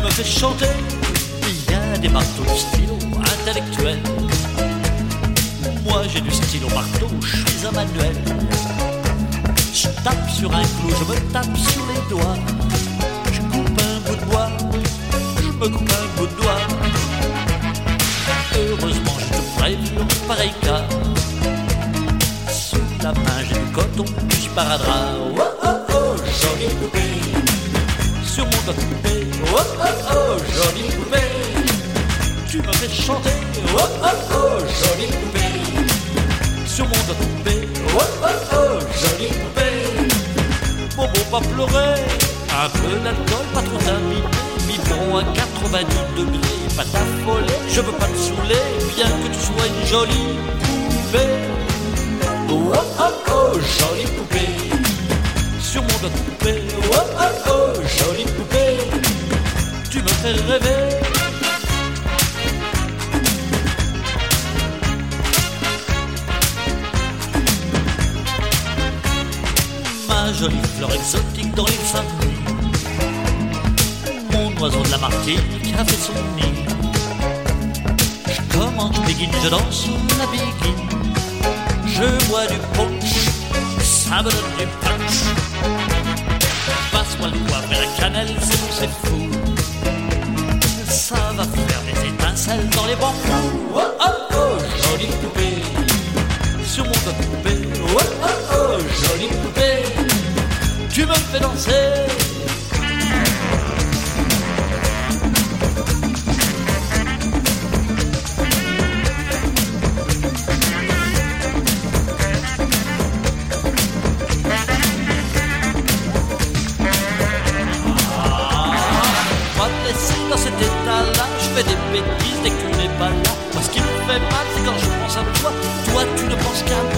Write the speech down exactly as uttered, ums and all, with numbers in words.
me fais chanter. Il y a des marteaux de stylo intellectuels. Moi j'ai du stylo marteau, je suis un manuel. Je tape sur un clou, je me tape sur les doigts. Je coupe un bout de bois, je me coupe un bout de doigt. Heureusement je te prévu en pareil cas. Sous la main j'ai du coton, du sparadrap. Oh oh oh, jolie poupée. Sur mon doigt coupé, oh oh oh, jolie poupée. Tu me fais chanter, oh oh oh, jolie poupée. Sur mon doigt coupé, oh oh oh, jolie poupée. Bobo pas pleurer, un peu d'alcool, pas trop d'invité. Biberon à quatre-vingt-dix degrés, pas t'affoler, je veux pas te saouler, bien que tu sois une jolie poupée. Oh oh oh, jolie poupée. Sur mon doigt coupé, oh oh oh, jolie poupée. Tu me fais rêver. Ma jolie fleur exotique dans l'île Saint-Denis. Mon oiseau de la Martinique a fait son nid. Je commande, je béguine, je danse la béguine. Je bois du punch, ça me donne du punch. Passe-moi le poivre et la cannelle, c'est bon, c'est fou. Ça va faire des étincelles dans les bambous. Oh oh oh, jolie poupée. Sur mon doigt coupé, oh oh oh, jolie poupée. Tu me fais danser. Dans cet état-là, je fais des bêtises dès que tu n'es pas là. Moi ce qui me fait mal, c'est quand je pense à toi. Toi tu ne penses qu'à moi.